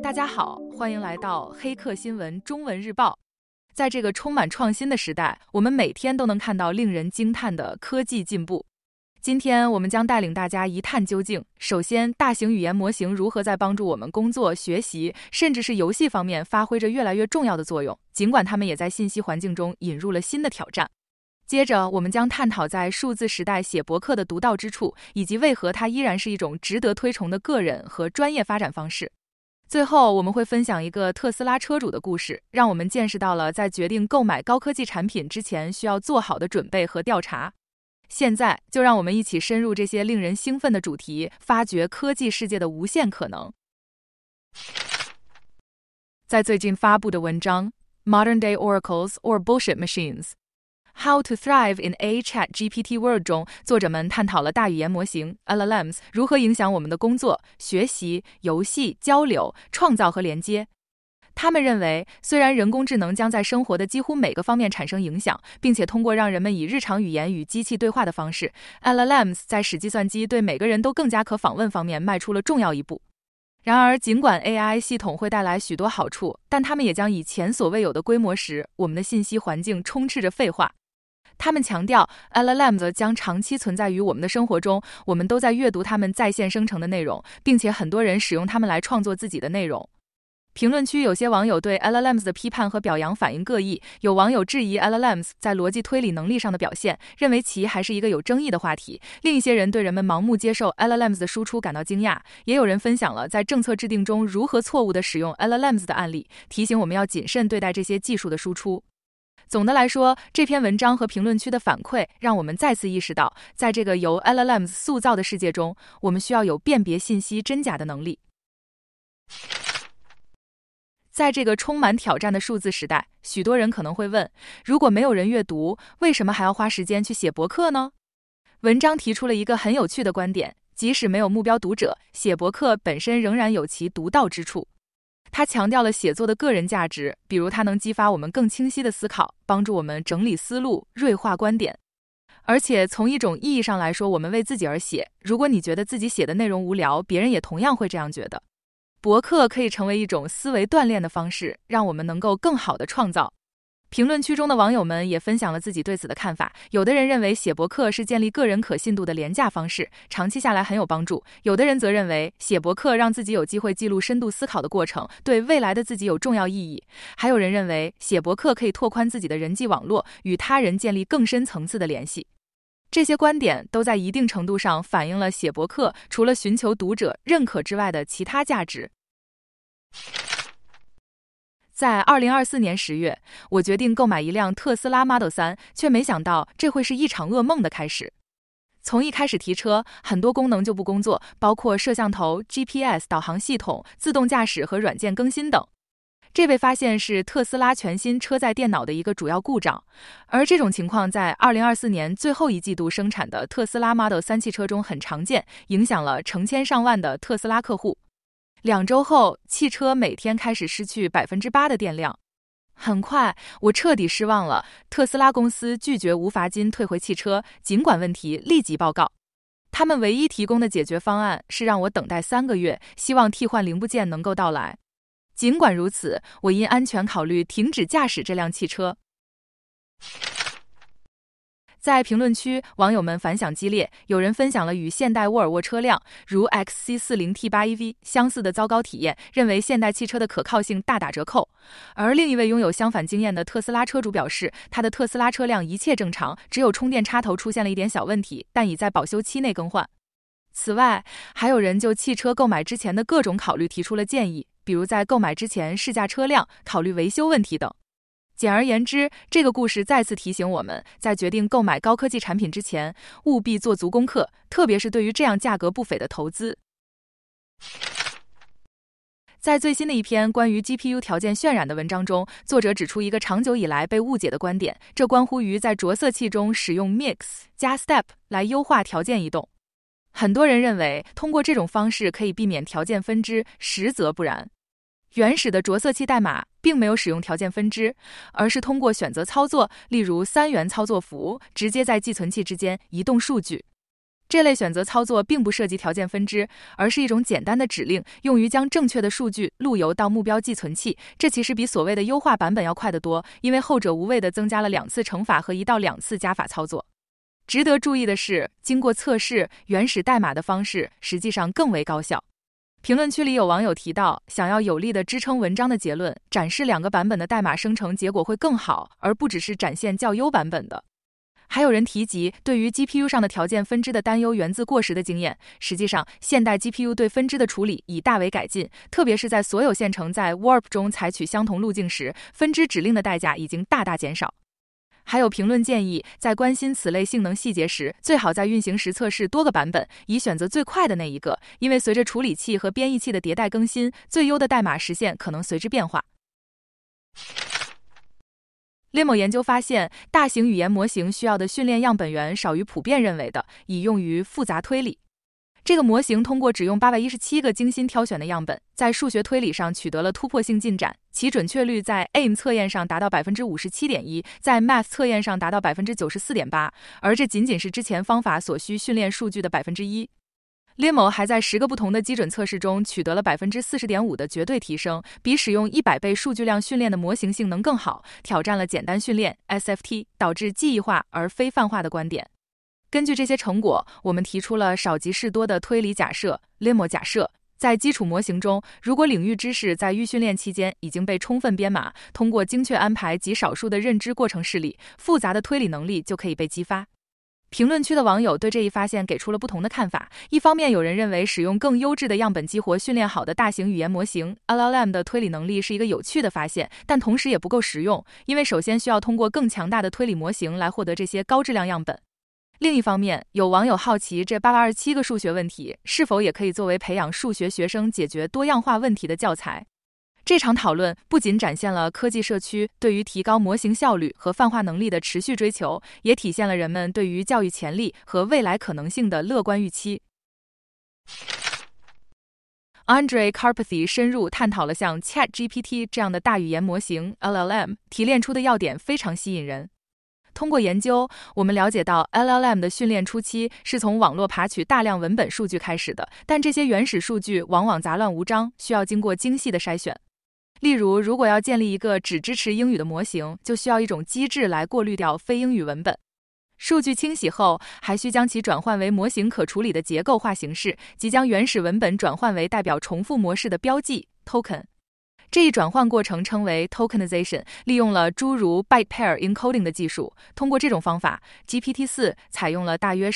大家好，欢迎来到黑客新闻中文日报。在这个充满创新的时代，我们每天都能看到令人惊叹的科技进步。今天我们将带领大家一探究竟。首先，大型语言模型如何在帮助我们工作、学习，甚至是游戏方面发挥着越来越重要的作用，尽管它们也在信息环境中引入了新的挑战。接着，我们将探讨在数字时代写博客的独到之处，以及为何它依然是一种值得推崇的个人和专业发展方式。最后，我们会分享一个特斯拉车主的故事，让我们见识到了在决定购买高科技产品之前需要做好的准备和调查。现在，就让我们一起深入这些令人兴奋的主题，发掘科技世界的无限可能。在最近发布的文章 Modern Day Oracles or Bullshit Machines How to Thrive in a ChatGPT World 中，作者们探讨了大语言模型 LLMs 如何影响我们的工作、学习、游戏、交流、创造和连接。他们认为，虽然人工智能将在生活的几乎每个方面产生影响，并且通过让人们以日常语言与机器对话的方式 ，LLMs 在使计算机对每个人都更加可访问方面迈出了重要一步。然而，尽管 AI 系统会带来许多好处，但它们也将以前所未有的规模使我们的信息环境充斥着废话。他们强调 LLMs 将长期存在于我们的生活中，我们都在阅读它们在线生成的内容，并且很多人使用它们来创作自己的内容。评论区有些网友对 LLMs 的批判和表扬反应各异，有网友质疑 LLMs 在逻辑推理能力上的表现，认为其还是一个有争议的话题。另一些人对人们盲目接受 LLMs 的输出感到惊讶，也有人分享了在政策制定中如何错误地使用 LLMs 的案例，提醒我们要谨慎对待这些技术的输出。总的来说，这篇文章和评论区的反馈让我们再次意识到，在这个由 LLMs 塑造的世界中，我们需要有辨别信息真假的能力。在这个充满挑战的数字时代，许多人可能会问，如果没有人阅读，为什么还要花时间去写博客呢？文章提出了一个很有趣的观点，即使没有目标读者，写博客本身仍然有其独到之处。他强调了写作的个人价值，比如它能激发我们更清晰的思考，帮助我们整理思路、锐化观点。而且从一种意义上来说，我们为自己而写。如果你觉得自己写的内容无聊，别人也同样会这样觉得。博客可以成为一种思维锻炼的方式，让我们能够更好地创造。评论区中的网友们也分享了自己对此的看法，有的人认为写博客是建立个人可信度的廉价方式，长期下来很有帮助；有的人则认为写博客让自己有机会记录深度思考的过程，对未来的自己有重要意义；还有人认为写博客可以拓宽自己的人际网络，与他人建立更深层次的联系。这些观点都在一定程度上反映了写博客除了寻求读者认可之外的其他价值。在2024年10月，我决定购买一辆特斯拉 Model 3，却没想到这会是一场噩梦的开始。从一开始提车，很多功能就不工作，包括摄像头、GPS 导航系统、自动驾驶和软件更新等。这被发现是特斯拉全新车载电脑的一个主要故障，而这种情况在2024年最后一季度生产的特斯拉 Model 3汽车中很常见，影响了成千上万的特斯拉客户。2周后，汽车每天开始失去 8% 的电量。很快，我彻底失望了。特斯拉公司拒绝无罚金退回汽车，尽管问题立即报告。他们唯一提供的解决方案是让我等待3个月，希望替换零部件能够到来。尽管如此，我因安全考虑停止驾驶这辆汽车。在评论区，网友们反响激烈，有人分享了与现代沃尔沃车辆如 XC40T8EV 相似的糟糕体验，认为现代汽车的可靠性大打折扣。而另一位拥有相反经验的特斯拉车主表示，他的特斯拉车辆一切正常，只有充电插头出现了一点小问题，但已在保修期内更换。此外，还有人就汽车购买之前的各种考虑提出了建议，比如在购买之前试驾车辆，考虑维修问题等。简而言之，这个故事再次提醒我们，在决定购买高科技产品之前，务必做足功课，特别是对于这样价格不菲的投资。在最新的一篇关于 GPU 条件渲染的文章中，作者指出一个长久以来被误解的观点，这关乎于在着色器中使用 Mix 加 Step 来优化条件移动。很多人认为通过这种方式可以避免条件分支，实则不然。原始的着色器代码并没有使用条件分支，而是通过选择操作，例如3元操作符，直接在寄存器之间移动数据。 这类选择操作并不涉及条件分支，而是一种简单的指令，用于将正确的数据路由到目标寄存器。这其实比所谓的优化版本要快得多，因为后者无谓地增加了2次乘法和1到2次加法操作。值得注意的是，经过测试，原始代码的方式实际上更为高效。评论区里有网友提到，想要有力地支撑文章的结论，展示2个版本的代码生成结果会更好，而不只是展现较优版本的。还有人提及，对于 GPU 上的条件分支的担忧源自过时的经验。实际上，现代 GPU 对分支的处理已大为改进，特别是在所有线程在 Warp 中采取相同路径时，分支指令的代价已经大大减少。还有评论建议，在关心此类性能细节时，最好在运行时测试多个版本，以选择最快的那一个，因为随着处理器和编译器的迭代更新，最优的代码实现可能随之变化。Limo 研究发现，大型语言模型需要的训练样本源少于普遍认为的，以用于复杂推理。这个模型通过只用817个精心挑选的样本，在数学推理上取得了突破性进展，其准确率在 AIM 测验上达到 57.1%， 在 Math 测验上达到 94.8%， 而这仅仅是之前方法所需训练数据的 1%。Limo 还在10个不同的基准测试中取得了 40.5% 的绝对提升，比使用100倍数据量训练的模型性能更好，挑战了简单训练 SFT 导致记忆化而非泛化的观点。根据这些成果，我们提出了少即是多的推理假设 Limo 假设。在基础模型中，如果领域知识在预训练期间已经被充分编码，通过精确安排极少数的认知过程示例，复杂的推理能力就可以被激发。评论区的网友对这一发现给出了不同的看法。一方面，有人认为使用更优质的样本激活训练好的大型语言模型 LLM 的推理能力是一个有趣的发现，但同时也不够实用，因为首先需要通过更强大的推理模型来获得这些高质量样本。另一方面，有网友好奇这827个数学问题是否也可以作为培养数学学生解决多样化问题的教材。这场讨论不仅展现了科技社区对于提高模型效率和泛化能力的持续追求，也体现了人们对于教育潜力和未来可能性的乐观预期。Andrej Karpathy 深入探讨了像 ChatGPT 这样的大语言模型 LLM 提炼出的要点非常吸引人。通过研究，我们了解到 LLM 的训练初期是从网络爬取大量文本数据开始的，但这些原始数据往往杂乱无章，需要经过精细的筛选。例如，如果要建立一个只支持英语的模型，就需要一种机制来过滤掉非英语文本。数据清洗后，还需将其转换为模型可处理的结构化形式，即将原始文本转换为代表重复模式的标记 token。这一转换过程称为 tokenization， 利用了诸如 byte pair encoding 的技术。通过这种方法 ，GPT-4 采用了大约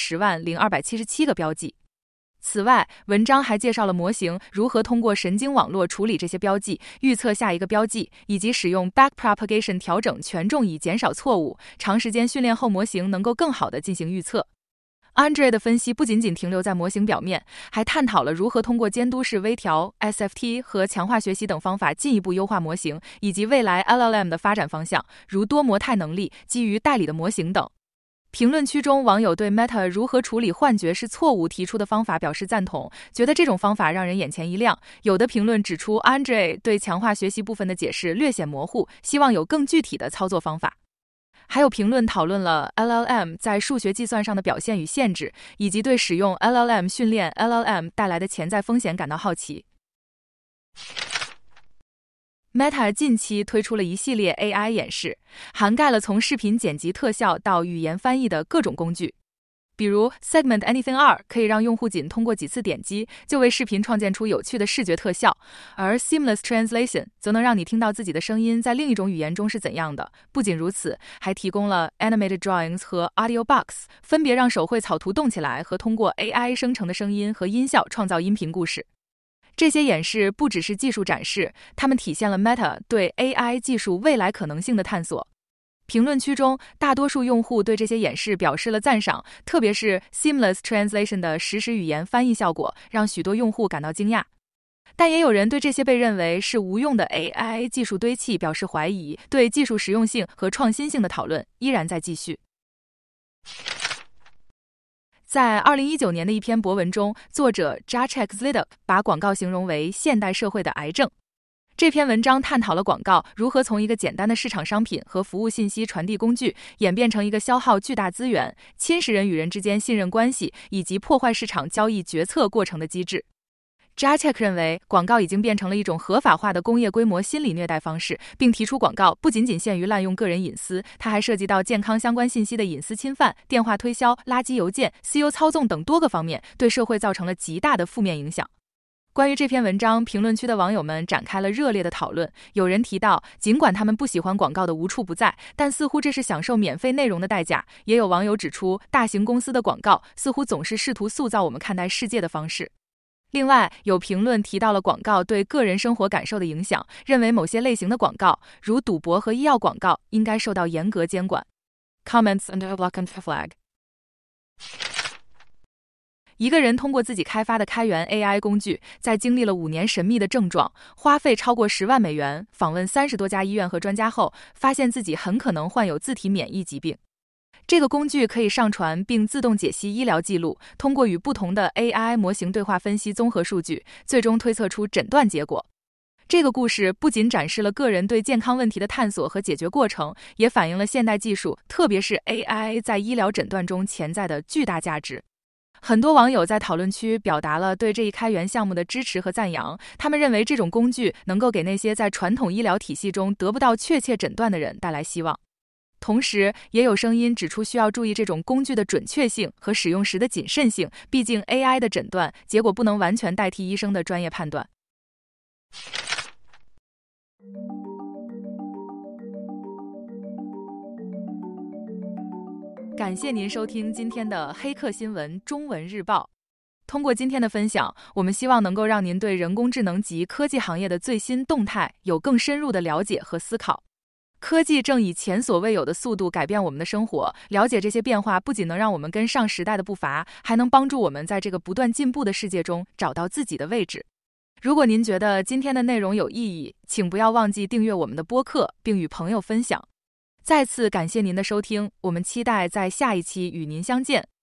100277个标记。此外，文章还介绍了模型如何通过神经网络处理这些标记，预测下一个标记，以及使用 backpropagation 调整权重以减少错误。长时间训练后，模型能够更好地进行预测。Andrej 的分析不仅仅停留在模型表面，还探讨了如何通过监督式微调 SFT 和强化学习等方法进一步优化模型，以及未来 LLM 的发展方向，如多模态能力、基于代理的模型等。评论区中，网友对 Meta 如何处理幻觉是错误提出的方法表示赞同，觉得这种方法让人眼前一亮。有的评论指出 Andrej 对强化学习部分的解释略显模糊，希望有更具体的操作方法。还有评论讨论了 LLM 在数学计算上的表现与限制，以及对使用 LLM 训练 LLM 带来的潜在风险感到好奇。Meta 近期推出了一系列 AI 演示，涵盖了从视频剪辑特效到语言翻译的各种工具。比如 Segment Anything R 可以让用户仅通过几次点击就为视频创建出有趣的视觉特效，而 Seamless Translation 则能让你听到自己的声音在另一种语言中是怎样的。不仅如此，还提供了 Animated Drawings 和 Audio Box， 分别让手绘草图动起来和通过 AI 生成的声音和音效创造音频故事。这些演示不只是技术展示，它们体现了 Meta 对 AI 技术未来可能性的探索。评论区中，大多数用户对这些演示表示了赞赏，特别是 Seamless Translation 的实时语言翻译效果，让许多用户感到惊讶。但也有人对这些被认为是无用的 AI 技术堆砌表示怀疑，对技术实用性和创新性的讨论依然在继续。在2019年的一篇博文中，作者 Jacek Zlidok 把广告形容为现代社会的癌症。 这篇文章探讨了广告如何从一个简单的市场商品和服务信息传递工具，演变成一个消耗巨大资源、侵蚀人与人之间信任关系以及破坏市场交易决策过程的机制。Jacek 认为，广告已经变成了一种合法化的工业规模心理虐待方式，并提出广告不仅仅限于滥用个人隐私，它还涉及到健康相关信息的隐私侵犯、电话推销、垃圾邮件、CEO 操纵等多个方面，对社会造成了极大的负面影响。关于这篇文章，评论区的网友们展开了热烈的讨论。有人提到，尽管他们不喜欢广告的无处不在，但似乎这是享受免费内容的代价。也有网友指出，大型公司的广告似乎总是试图塑造我们看待世界的方式。另外，有评论提到了广告对个人生活感受的影响，认为某些类型的广告，如赌博和医药广告，应该受到严格监管。Comments under block and flag。一个人通过自己开发的开源 AI 工具，在经历了5年神秘的症状，花费超过10万美元，访问30多家医院和专家后，发现自己很可能患有自体免疫疾病。这个工具可以上传并自动解析医疗记录，通过与不同的 AI 模型对话分析综合数据，最终推测出诊断结果。这个故事不仅展示了个人对健康问题的探索和解决过程，也反映了现代技术，特别是 AI 在医疗诊断中潜在的巨大价值。很多网友在讨论区表达了对这一开源项目的支持和赞扬，他们认为这种工具能够给那些在传统医疗体系中得不到确切诊断的人带来希望。同时，也有声音指出需要注意这种工具的准确性和使用时的谨慎性，毕竟 AI 的诊断结果不能完全代替医生的专业判断。感谢您收听今天的黑客新闻中文日报。通过今天的分享，我们希望能够让您对人工智能及科技行业的最新动态有更深入的了解和思考。科技正以前所未有的速度改变我们的生活，了解这些变化不仅能让我们跟上时代的步伐，还能帮助我们在这个不断进步的世界中找到自己的位置。如果您觉得今天的内容有意义，请不要忘记订阅我们的播客，并与朋友分享。再次感谢您的收听，我们期待在下一期与您相见。